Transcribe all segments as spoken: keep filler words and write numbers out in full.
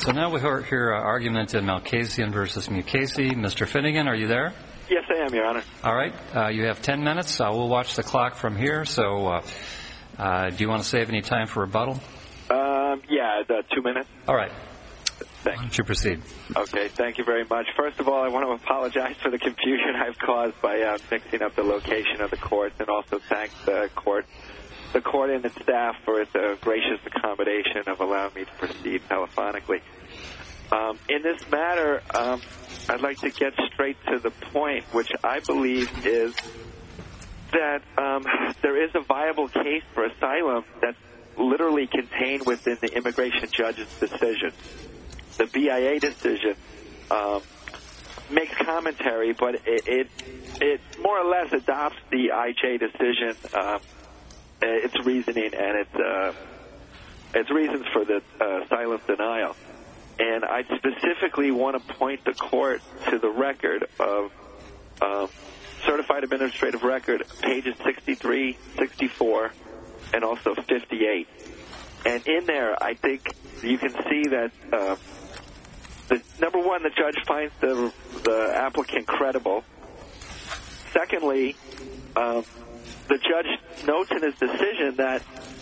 So now we hear uh, argument in Malkasian versus Mukasey. Mister Finnegan, are you there? Yes, I am, Your Honor. All right. Uh, you have ten minutes. Uh, we'll watch the clock from here. So uh, uh, do you want to save any time for rebuttal? Um, yeah, the two minutes. All right. Thank Why don't you proceed? Okay, thank you very much. First of all, I want to apologize for the confusion I've caused by uh, mixing up the location of the courts, and also thank the court, the court and its staff for its uh, gracious accommodation of allowing me to proceed telephonically. Um, in this matter, um, I'd like to get straight to the point, which I believe is that um, there is a viable case for asylum that's literally contained within the immigration judge's decision. The B I A decision um, makes commentary, but it, it it more or less adopts the I J decision, uh, its reasoning and its uh, its reasons for the uh, asylum denial. And I specifically want to point the court to the record of um, Certified Administrative Record, pages sixty-three, sixty-four, and also fifty-eight. And in there, I think you can see that, uh, the, number one, the judge finds the, the applicant credible. Secondly, um, the judge notes in his decision that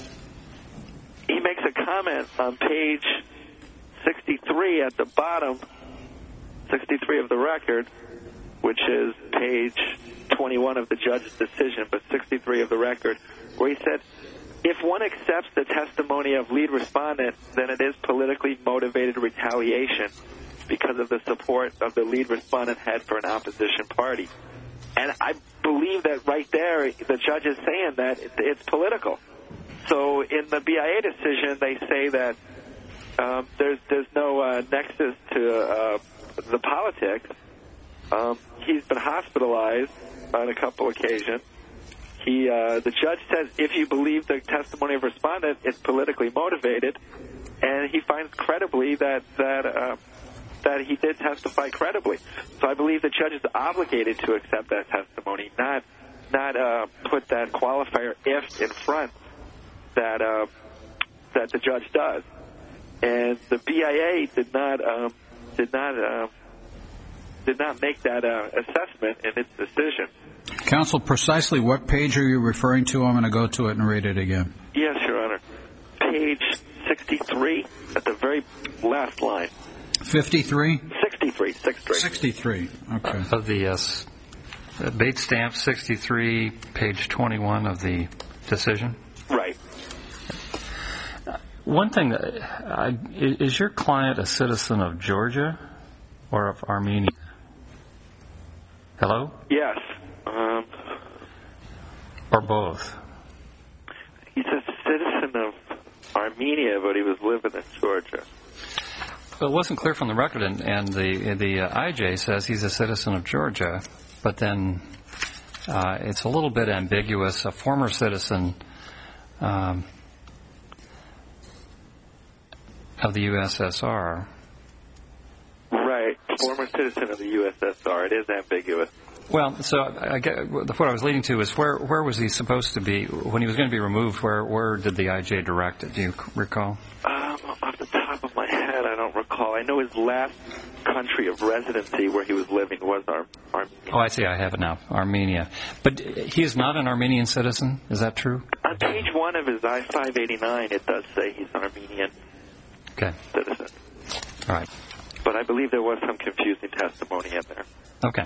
he makes a comment on page sixty-three at the bottom, sixty-three of the record, which is page twenty-one of the judge's decision, but sixty-three of the record, where he said, if one accepts the testimony of lead respondent, then it is politically motivated retaliation because of the support of the lead respondent had for an opposition party. And I believe that right there, the judge is saying that it's political. So in the B I A decision, they say that um, there's there's no uh, nexus to uh, the politics. Um, he's been hospitalized on a couple occasions. He, uh, the judge says if you believe the testimony of respondent, it's politically motivated, and he finds credibly that that uh, that he did testify credibly. So I believe the judge is obligated to accept that testimony, not not uh, put that qualifier if in front that uh, that the judge does. And the B I A did not um, did not uh, did not make that uh, assessment in its decision. Counsel, precisely what page are you referring to? I'm going to go to it and read it again. Yes, Your Honor. Page sixty-three at the very last line. fifty-three? sixty-three, sixty-three. sixty-three, okay. Of the uh, Bates stamp sixty-three, page twenty-one of the decision? Right. One thing, uh, is your client a citizen of Georgia or of Armenia? Hello? Yes. Um, or both? He's a citizen of Armenia, but he was living in Georgia. Well, it wasn't clear from the record, and, and the the uh, I J says he's a citizen of Georgia, but then uh, it's a little bit ambiguous. A former citizen um, of the U S S R. Right, former citizen of the U S S R. It is ambiguous. Well, so I get, what I was leading to is where where was he supposed to be when he was going to be removed? Where where did the I J direct it? Do you recall? Um, off the top of my head, I don't recall. I know his last country of residency where he was living was Ar- Armenia. Oh, I see. I have it now. Armenia. But he is not an Armenian citizen. Is that true? On page one of his I five eighty-nine, it does say he's an Armenian okay. citizen. All right. But I believe there was some confusing testimony in there. Okay.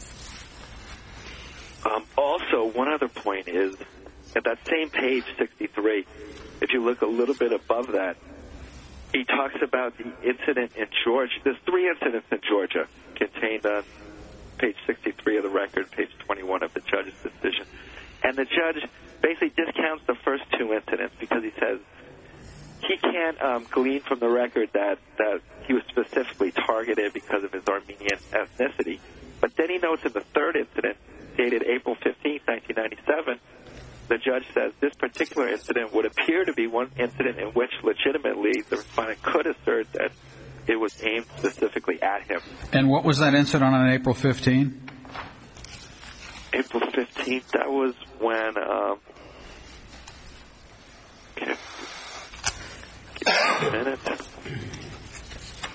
Um, also, one other point is, at that same page, sixty-three, if you look a little bit above that, he talks about the incident in Georgia. There's three incidents in Georgia contained on page sixty-three of the record, page twenty-one of the judge's decision. And the judge basically discounts the first two incidents because he says he can't um, glean from the record that, that he was specifically targeted because of his Armenian ethnicity. But then he notes in the third incident, dated April fifteenth, nineteen ninety-seven, the judge says this particular incident would appear to be one incident in which legitimately the respondent could assert that it was aimed specifically at him. And what was that incident on April fifteenth? April fifteenth, that was when, um, okay, give me a minute.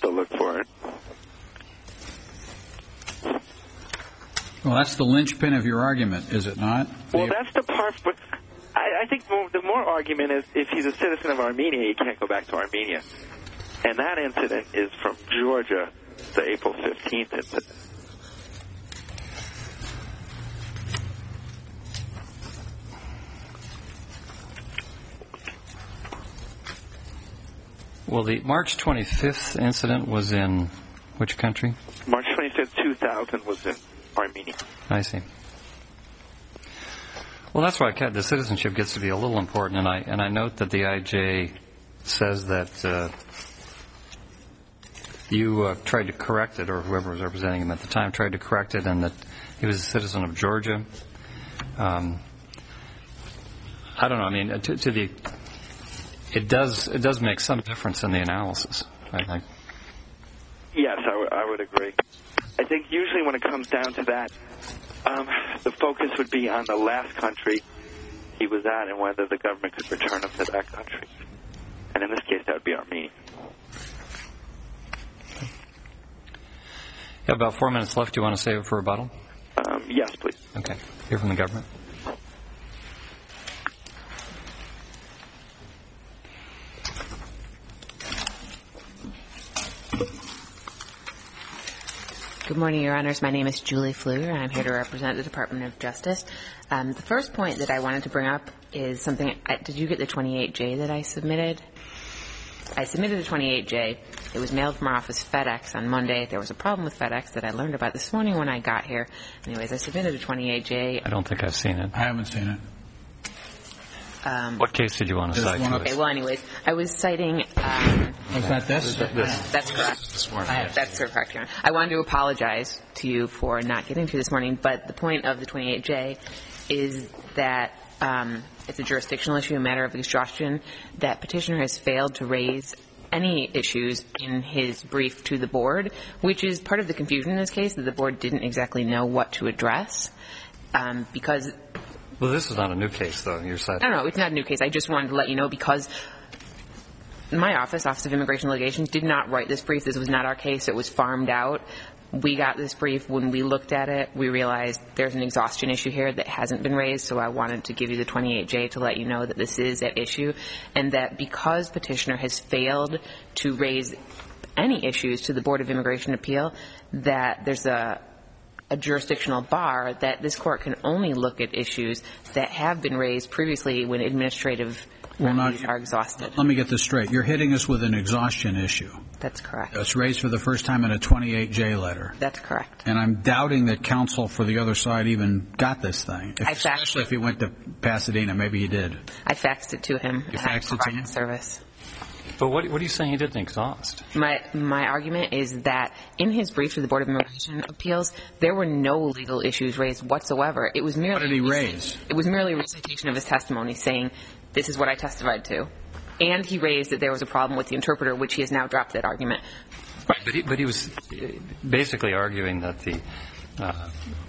still look for it. Well, that's the linchpin of your argument, is it not? Well, that's the part. But I, I think more, the more argument is if he's a citizen of Armenia, he can't go back to Armenia. And that incident is from Georgia, the April fifteenth incident. Well, the March twenty-fifth incident was in which country? March twenty-fifth, two thousand was in Armenia. I see. Well, that's why the citizenship gets to be a little important, and I and I note that the I J says that uh, you uh, tried to correct it, or whoever was representing him at the time tried to correct it, and that he was a citizen of Georgia. Um, I don't know. I mean, to, to the it does it does make some difference in the analysis, I think. Yes, I, w- I would agree. I think usually when it comes down to that, um, the focus would be on the last country he was at and whether the government could return him to that country. And in this case, that would be Armenia. You have about four minutes left. Do you want to save it for rebuttal? Um, yes, please. Okay. Hear from the government. Good morning, Your Honors. My name is Julie Fleur, and I'm here to represent the Department of Justice. Um, the first point that I wanted to bring up is something. I, did you get the twenty-eight J that I submitted? I submitted a twenty-eight J. It was mailed from our office FedEx on Monday. There was a problem with FedEx that I learned about this morning when I got here. Anyways, I submitted a twenty-eight J. I don't think I've seen it. I haven't seen it. Um, What case did you want to There's cite? one to up- us? okay, well, anyways, I was citing... Um, Was that this? This. That's correct. I have, that's correct, Your Honor. I wanted to apologize to you for not getting to this morning, but the point of the twenty-eight J is that um, it's a jurisdictional issue, a matter of exhaustion, that petitioner has failed to raise any issues in his brief to the board, which is part of the confusion in this case, that the board didn't exactly know what to address, um, because... Well, this is not a new case, though, your side. I don't know. It's not a new case. I just wanted to let you know because my office, Office of Immigration Litigation, did not write this brief. This was not our case. It was farmed out. We got this brief. When we looked at it, we realized there's an exhaustion issue here that hasn't been raised, so I wanted to give you the twenty-eight J to let you know that this is at issue and that because petitioner has failed to raise any issues to the Board of Immigration Appeal, that there's a a jurisdictional bar that this court can only look at issues that have been raised previously when administrative Well, remedies not- are exhausted. Let me get this straight. You're hitting us with an exhaustion issue. That's correct. It's raised for the first time in a twenty-eight J letter. That's correct. And I'm doubting that counsel for the other side even got this thing. If, I faxed- especially if he went to Pasadena. Maybe he did. I faxed it to him. You and I faxed it to provided him? service. But what, what are you saying he didn't exhaust? My my argument is that in his brief to the Board of Immigration Appeals, there were no legal issues raised whatsoever. It was merely What did he raise? It was merely a recitation of his testimony saying, this is what I testified to. And he raised that there was a problem with the interpreter, which he has now dropped that argument. Right, but he, but he was basically arguing that the uh,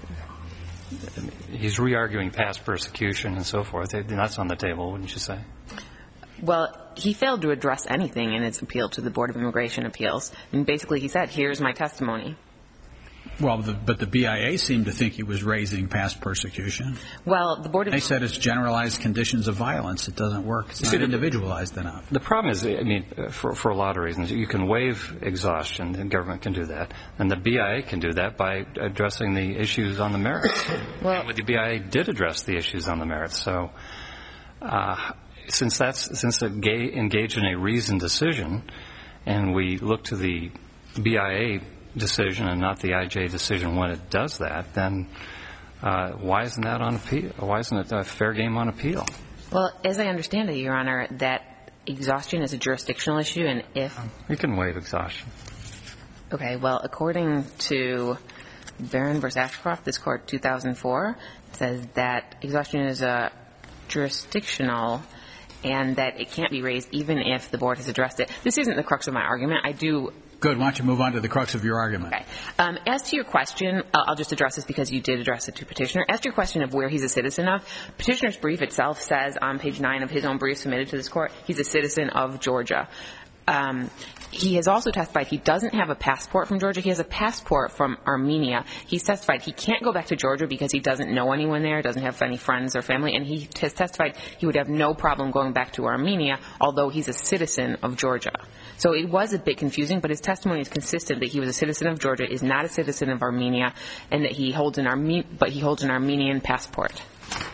he's re-arguing past persecution and so forth. That's on the table, wouldn't you say? Well, he failed to address anything in his appeal to the Board of Immigration Appeals. And basically he said, here's my testimony. Well, the, but the B I A seemed to think he was raising past persecution. Well, the Board of They said it's generalized conditions of violence. It doesn't work. It's not individualized enough. The problem is, I mean, for, for a lot of reasons, you can waive exhaustion, and government can do that, and the B I A can do that by addressing the issues on the merits. Well, And the B I A did address the issues on the merits, so uh, since that's since it ga- engaged in a reasoned decision, and we look to the B I A decision and not the I J decision when it does that, then uh, why isn't that on appeal? Why isn't it a fair game on appeal? well, as I understand it, Your Honor, that exhaustion is a jurisdictional issue, and if... You can waive exhaustion. Okay, well, according to Barron v. Ashcroft, this court, two thousand four, says that exhaustion is a jurisdictional and that it can't be raised even if the board has addressed it. This isn't the crux of my argument. I do... Good. Why don't you move on to the crux of your argument? Okay. Um, as to your question, I'll, I'll just address this because you did address it to Petitioner. As to your question of where he's a citizen of, Petitioner's brief itself says on page nine of his own brief submitted to this court, he's a citizen of Georgia. Um, he has also testified he doesn't have a passport from Georgia. He has a passport from Armenia. He's testified he can't go back to Georgia because he doesn't know anyone there, doesn't have any friends or family, and he has testified he would have no problem going back to Armenia, although he's a citizen of Georgia. So it was a bit confusing, but his testimony is consistent that he was a citizen of Georgia, is not a citizen of Armenia, and that he holds an Arme- but he holds an Armenian passport.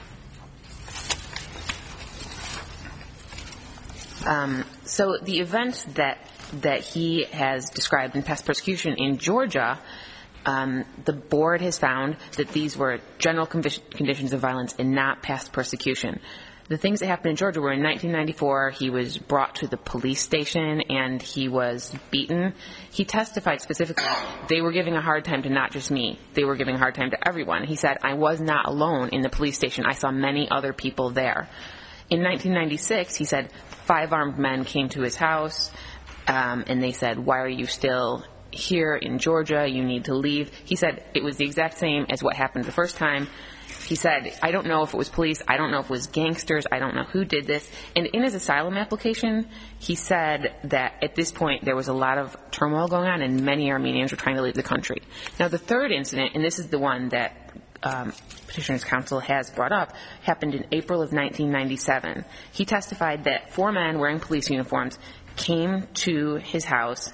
Um, so the events that that he has described in past persecution in Georgia, um, the board has found that these were general conditions of violence and not past persecution. The things that happened in Georgia were in nineteen ninety-four, he was brought to the police station and he was beaten. He testified specifically they were giving a hard time to not just me, they were giving a hard time to everyone. He said, I was not alone in the police station, I saw many other people there. In nineteen ninety-six, he said five armed men came to his house, um, and they said, why are you still here in Georgia? You need to leave. He said it was the exact same as what happened the first time. He said, I don't know if it was police, I don't know if it was gangsters, I don't know who did this. And in his asylum application, he said that at this point there was a lot of turmoil going on and many Armenians were trying to leave the country. Now the third incident, and this is the one that um, Petitioner's Counsel has brought up, happened in April of nineteen ninety-seven. He testified that four men wearing police uniforms came to his house.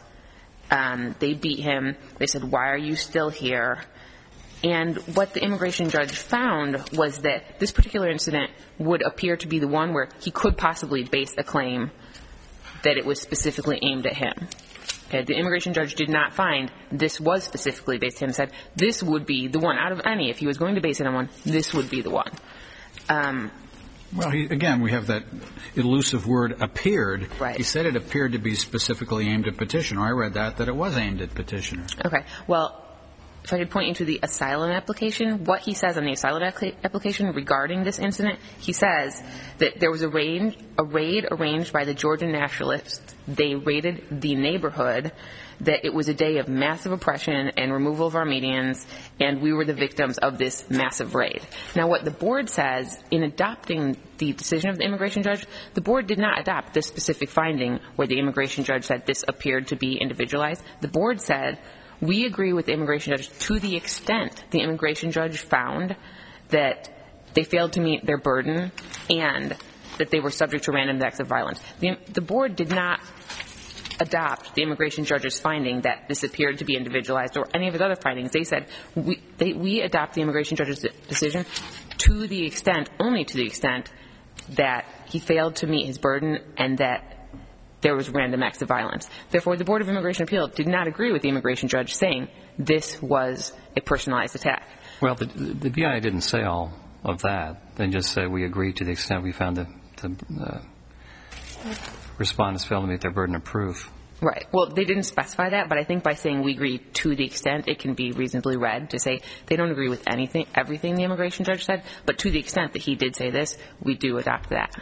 Um, they beat him. They said, why are you still here? And what the immigration judge found was that this particular incident would appear to be the one where he could possibly base a claim that it was specifically aimed at him. Okay, the immigration judge did not find this was specifically based on him. Said this would be the one out of any. If he was going to base it on one, this would be the one. Um, well, he, again, we have that elusive word appeared. Right. He said it appeared to be specifically aimed at Petitioner. I read that, that it was aimed at Petitioner. Okay. Well, if I could point you to the asylum application, what he says on the asylum application regarding this incident, he says that there was a raid, a raid arranged by the Georgian nationalists. They raided the neighborhood, that it was a day of massive oppression and removal of Armenians, and we were the victims of this massive raid. Now, what the board says in adopting the decision of the immigration judge, the board did not adopt this specific finding where the immigration judge said this appeared to be individualized. The board said, we agree with the immigration judge to the extent the immigration judge found that they failed to meet their burden and that they were subject to random acts of violence. The, the board did not adopt the immigration judge's finding that this appeared to be individualized or any of his other findings. They said we, they, we adopt the immigration judge's decision to the extent, only to the extent, that he failed to meet his burden and that there was random acts of violence. Therefore, the Board of Immigration Appeal did not agree with the immigration judge saying this was a personalized attack. Well, the, the B I didn't say all of that. They just said we agree to the extent we found the, the uh, respondents failed to meet their burden of proof. Right. Well, they didn't specify that, but I think by saying we agree to the extent, it can be reasonably read to say they don't agree with anything, everything the immigration judge said, but to the extent that he did say this, we do adopt that.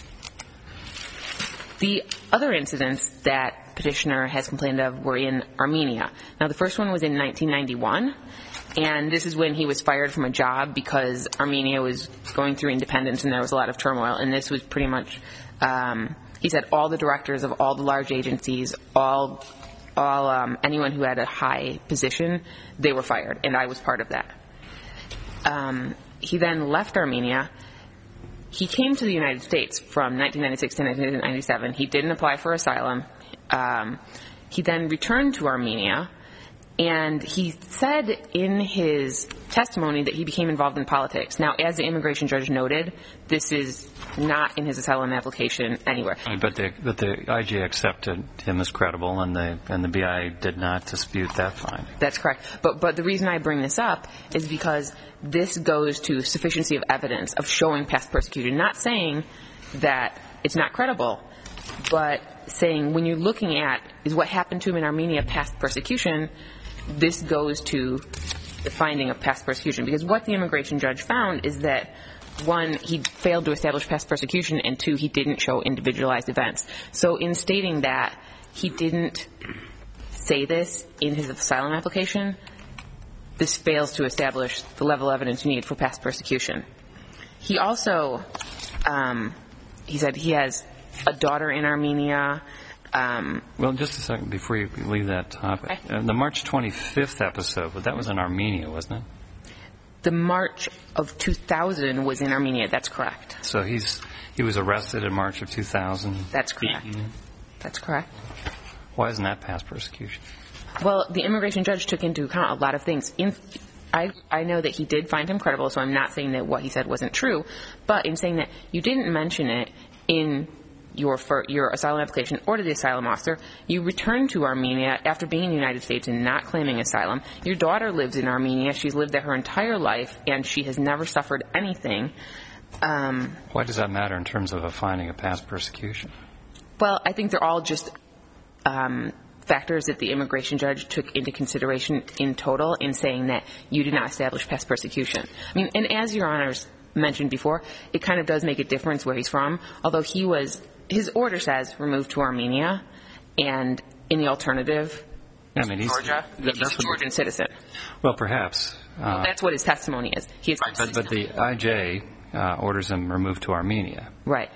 The other incidents that Petitioner has complained of were in Armenia. Now, the first one was in nineteen ninety-one, and this is when he was fired from a job because Armenia was going through independence and there was a lot of turmoil, and this was pretty much, um, he said all the directors of all the large agencies, all, all um, anyone who had a high position, they were fired, and I was part of that. Um, he then left Armenia. He came to the United States from nineteen ninety-six to nineteen ninety-seven. He didn't apply for asylum. Um, he then returned to Armenia, and he said in his testimony that he became involved in politics. Now, as the immigration judge noted, this is not in his asylum application anywhere. But the, but the I J accepted him as credible, and the and the B I did not dispute that finding. That's correct. But but the reason I bring this up is because this goes to sufficiency of evidence of showing past persecution. Not saying that it's not credible, but saying when you're looking at is what happened to him in Armenia past persecution, this goes to the finding of past persecution. Because what the immigration judge found is that, one, he failed to establish past persecution, and two, he didn't show individualized events. So in stating that he didn't say this in his asylum application, this fails to establish the level of evidence you need for past persecution. He also, um, he said he has a daughter in Armenia. Um, well, just a second before you leave that topic. Okay. Uh, the March twenty-fifth episode, but that was in Armenia, wasn't it? the March of two thousand was in Armenia. That's correct. So he's he was arrested in March of two thousand. That's correct. Beaten. That's correct. Why isn't that past persecution? Well, the immigration judge took into account a lot of things. In, I, I know that he did find him credible, so I'm not saying that what he said wasn't true, but in saying that you didn't mention it in your for your asylum application or to the asylum officer, you returned to Armenia after being in the United States and not claiming asylum. Your daughter lives in Armenia. She's lived there her entire life, and she has never suffered anything. Um, Why does that matter in terms of a finding of past persecution? well, I think they're all just um, factors that the immigration judge took into consideration in total in saying that you did not establish past persecution. I mean, and as Your Honors mentioned before, it kind of does make a difference where he's from, although he was, his order says removed to Armenia, and in the alternative, I mean, he's, Georgia, that, he's that's a Georgian what, citizen. well, perhaps. Well, Uh, that's what his testimony is. He is but, but the I J uh, orders him removed to Armenia. right.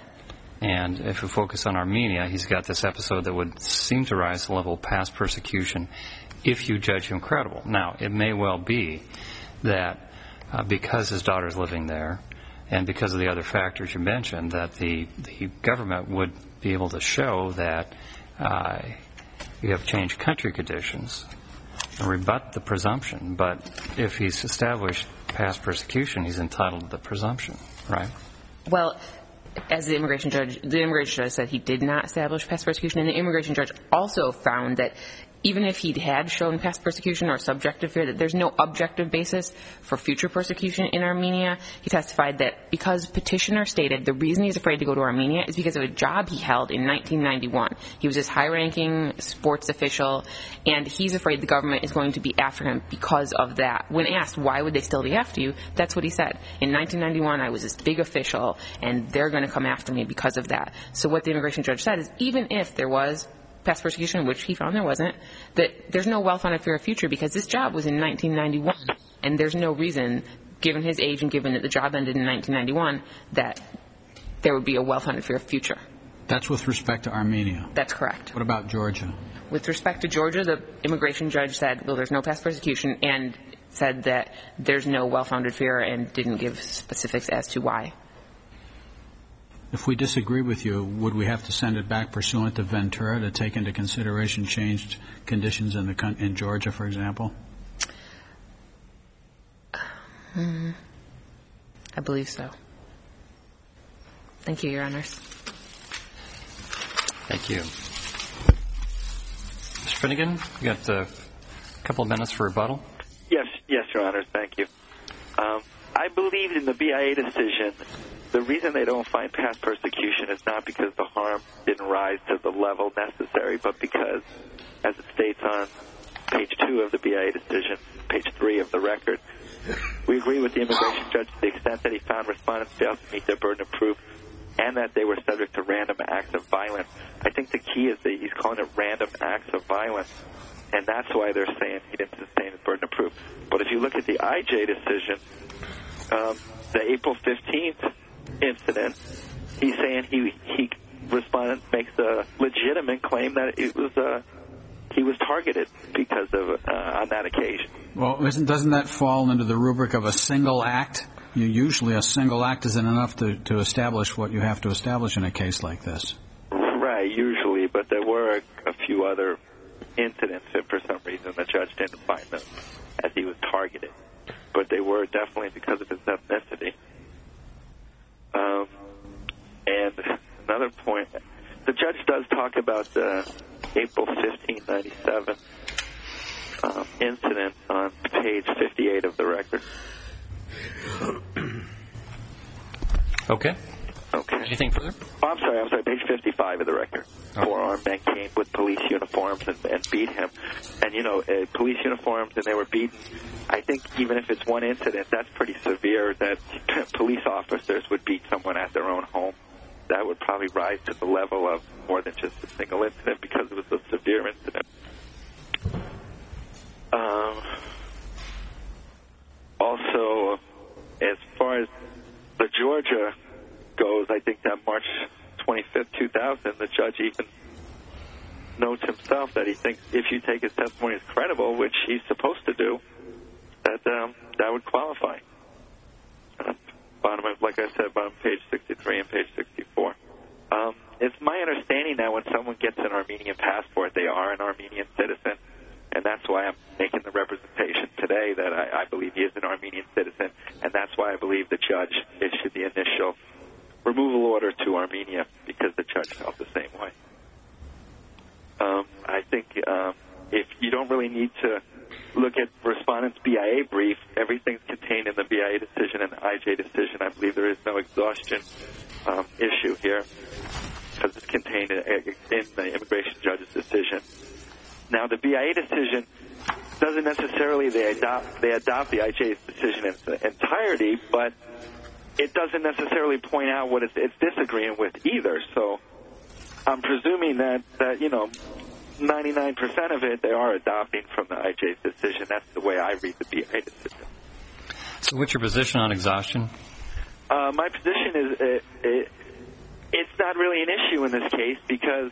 And if we focus on Armenia, he's got this episode that would seem to rise to the level of past persecution if you judge him credible. Now, it may well be that uh, because his daughter's living there and because of the other factors you mentioned, that the, the government would be able to show that uh, you have changed country conditions and rebut the presumption. But if he's established past persecution, he's entitled to the presumption, right? Well, as the immigration judge, the immigration judge said he did not establish past persecution, and the immigration judge also found that even if he had shown past persecution or subjective fear, that there's no objective basis for future persecution in Armenia. He testified that because petitioner stated the reason he's afraid to go to Armenia is because of a job he held in nineteen ninety-one. He was this high-ranking sports official, and he's afraid the government is going to be after him because of that. When asked why would they still be after you, that's what he said. In nineteen ninety-one, I was this big official, and they're going to come after me because of that. So what the immigration judge said is even if there was past persecution, which he found there wasn't, that there's no well-founded fear of future because this job was in nineteen ninety-one, and there's no reason, given his age and given that the job ended in nineteen ninety-one, that there would be a well-founded fear of future. That's with respect to Armenia. That's correct. What about Georgia? With respect to Georgia, the immigration judge said, well, there's no past persecution, and said that there's no well-founded fear and didn't give specifics as to why. If we disagree with you, would we have to send it back pursuant to Ventura to take into consideration changed conditions in the con- in Georgia, for example? Hmm. I believe so. Thank you, Your Honors. Thank you. Mister Finnegan, you got a couple of minutes for rebuttal. Yes, yes, Your Honors. Thank you. Um, I believe in the B I A decision. The reason they don't find past persecution is not because the harm didn't rise to the level necessary, but because, as it states on page two of the B I A decision, page three of the record, we agree with the immigration judge to the extent that he found respondents failed to meet their burden of proof and that they were subject to random acts of violence. I think the key is that he's calling it random acts of violence, and that's why they're saying he didn't sustain his burden of proof. But if you look at the I J decision, um, the April fifteenth incident, he's saying he he respondent makes a legitimate claim that it was uh, he was targeted because of uh, on that occasion. Well, isn't, doesn't that fall under the rubric of a single act? You, usually a single act isn't enough to, to establish what you have to establish in a case like this. Right, usually, but there were a, a few other incidents that for some reason the judge didn't find them as he was targeted. But they were definitely because of his ethnicity. Um, and another point, the judge does talk about the April fifteenth, ninety-seven um, incident on page fifty-eight of the record. Okay. Okay. Anything further? Oh, I'm sorry, I'm sorry, page fifty-five of the record. Oh. Four armed men came with police uniforms and, and beat him. And, you know, uh, police uniforms and they were beaten. I think even if it's one incident, that's pretty severe that police officers would beat someone at their own home. That would probably rise to the level of more than just a single incident because it was a severe incident. Um, also, as far as the Georgia goes, I think that March twenty-fifth, two thousand, the judge even notes himself that he thinks if you take his testimony as credible, which he's supposed to do, that um, that would qualify. Uh, bottom of, like I said, bottom page sixty-three and page sixty-four. Um, it's my understanding that when someone gets an Armenian passport, they are an Armenian citizen, and that's why I'm making the representation today that I, I believe he is an Armenian citizen, and that's why I believe the judge issued the initial removal order to Armenia, because the judge felt the same way. Um, I think um, if you don't really need to look at respondent's B I A brief, everything's contained in the B I A decision and the I J decision. I believe there is no exhaustion um, issue here because it's contained in, in the immigration judge's decision. Now, the B I A decision doesn't necessarily they adopt they adopt the I J's decision in its entirety, but it doesn't necessarily point out what it's, it's disagreeing with either. So I'm presuming that, that you know, ninety-nine percent of it they are adopting from the I J's decision. That's the way I read the B I A decision. So what's your position on exhaustion? Uh, my position is it, it, it's not really an issue in this case because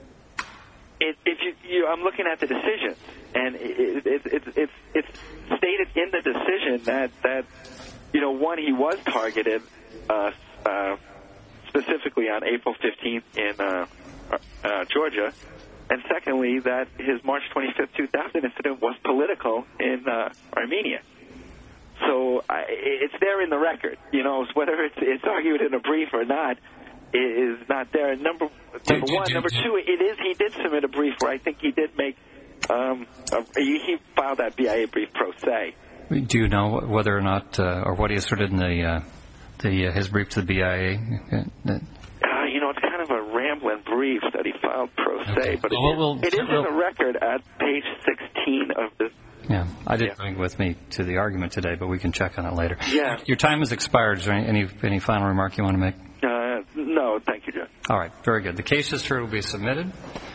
it, if you, you, I'm looking at the decision, and it, it, it, it's it's stated in the decision that, that you know, one, he was targeted uh, uh, specifically on April fifteenth in uh, uh, Georgia, and secondly, that his March twenty-fifth, two thousand incident was political in uh, Armenia. So I, it's there in the record. You know, whether it's, it's argued in a brief or not is not there. Number number one, number two, it is he did submit a brief where I think he did make um, a, he, he filed that B I A brief pro se. Do you know whether or not, uh, or what he asserted in the uh, the uh, his brief to the B I A? Uh, you know, it's kind of a rambling brief that he filed pro se, okay. but it, well, is, we'll, it is we'll, in the record at page sixteen of this. Yeah, I didn't yeah. bring it with me to the argument today, but we can check on it later. Yeah. Your time has expired. Is there any any, any final remark you want to make? Uh, no, thank you, Judge. All right, very good. The case history will be submitted.